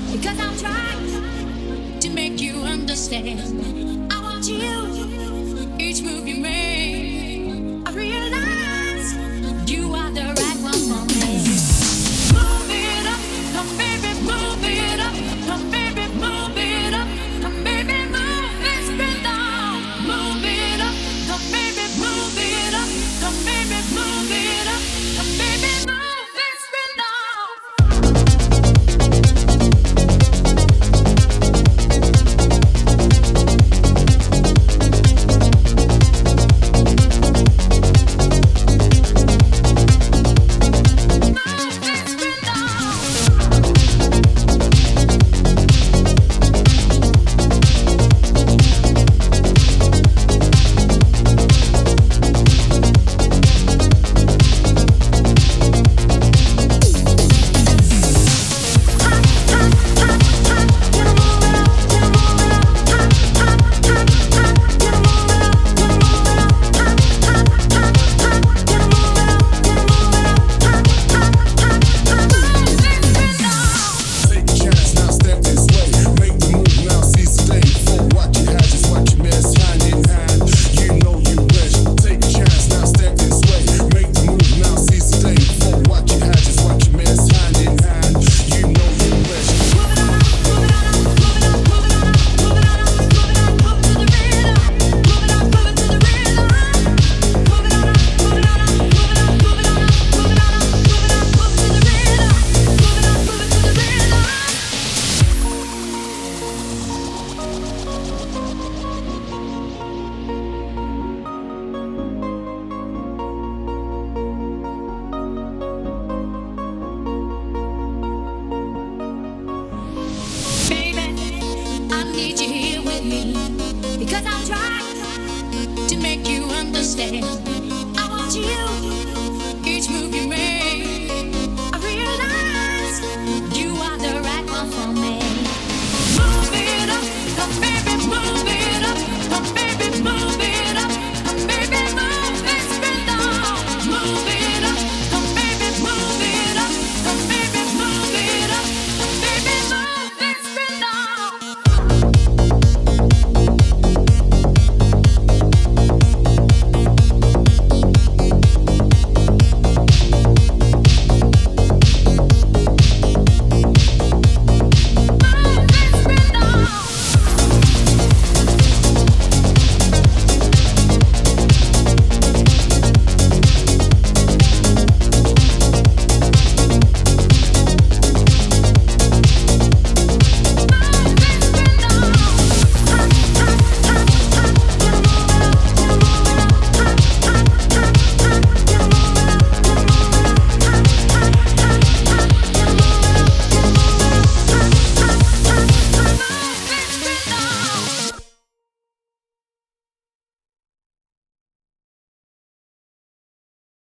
Because I'm trying to make you understand. I want you, each move you make. I realize you are the right one for me. Move it up, come baby, move it up, come baby, move it up, come baby, move this rhythm. Move it up, come baby, move it up, come baby, move it up, come baby, move this rhythm. Need you here with me because I'm trying to make you understand. I want you.